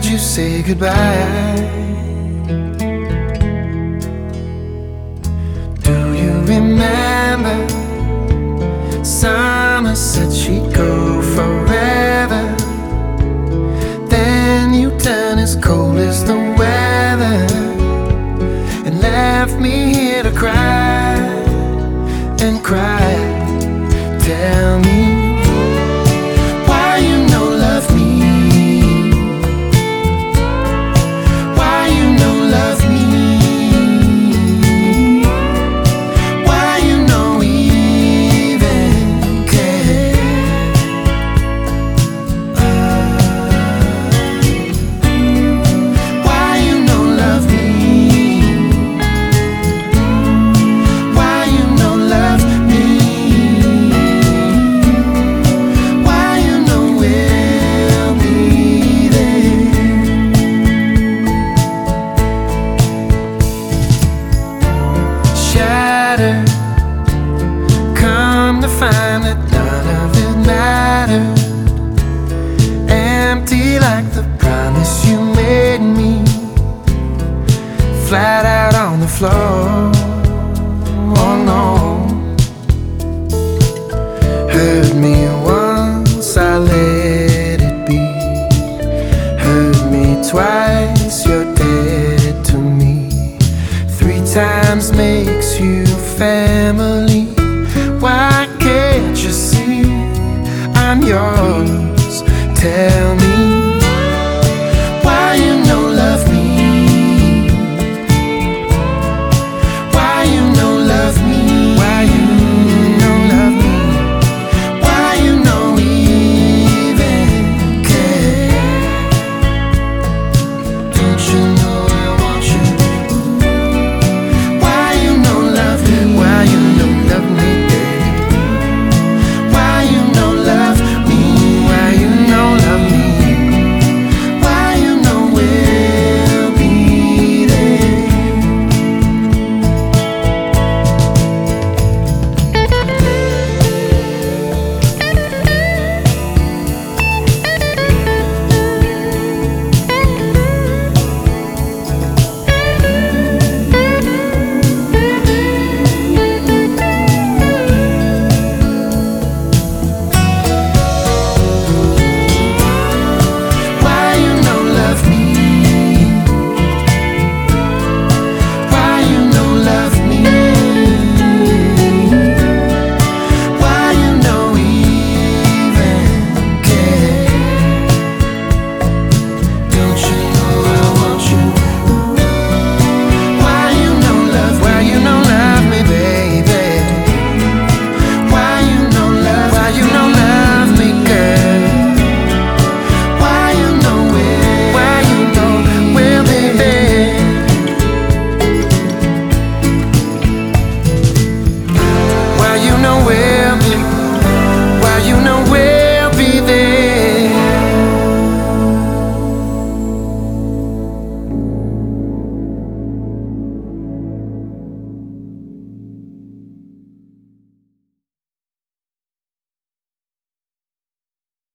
heard you say goodbye. Do you remember? Summer said she'd go forever. Then you turned as cold as the weather and left me here to cry and cry. Tell me why you no love me, why you no love me, why you no even care. Why you no love me, why you no love me, why you no will be there. Shattered, come to find that none of it mattered. Empty like the promise you made me, flat out on the floor. Oh no. Hurt me once, I let it be. Hurt me twice, you're dead to me. 3 times makes you family. Why can't you see I'm yours? Tell me